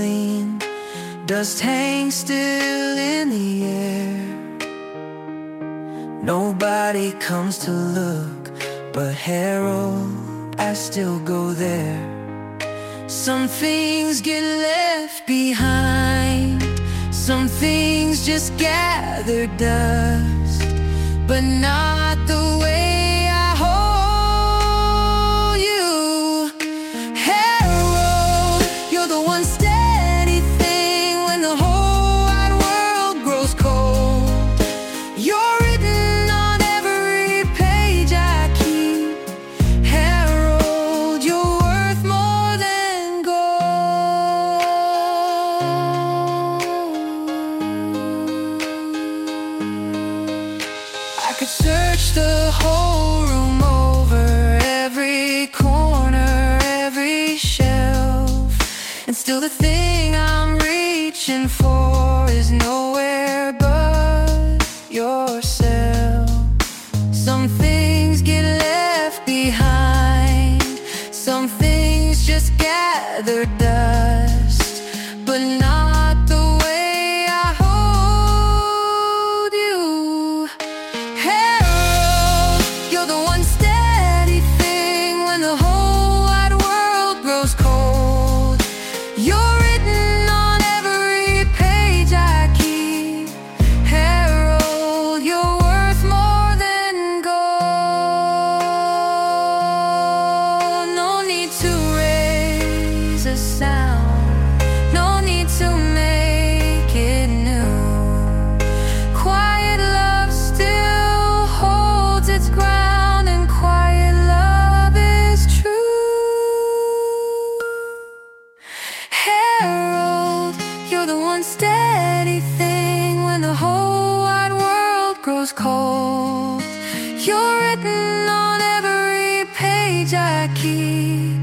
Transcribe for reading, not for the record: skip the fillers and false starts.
clean, dust hangs still in the air. Nobody comes to look, but Harold, I still go there. Some things get left behind, some things just gather dust, but not the way I hold you. Harold, you're the one steady thing when the whole wide world grows cold. You're written on every page I keep. Harold, you're worth more than gold. I could search the whole room over, every corner, every shelf, and still the thing I'm reaching for is nowhere but yourself. Some things get left behind, some things just gather dust, but not the way I hold you. Harold, you're the one steady thing when the whole wide world grows cold. You're written on every page I keep. Harold, you're worth more than gold. No need to raise a sound, no need to make it new. Quiet love still holds its ground, and quiet love is true. Harold, you're the one steady thing when the whole wide world grows cold. You're written on every page I keep.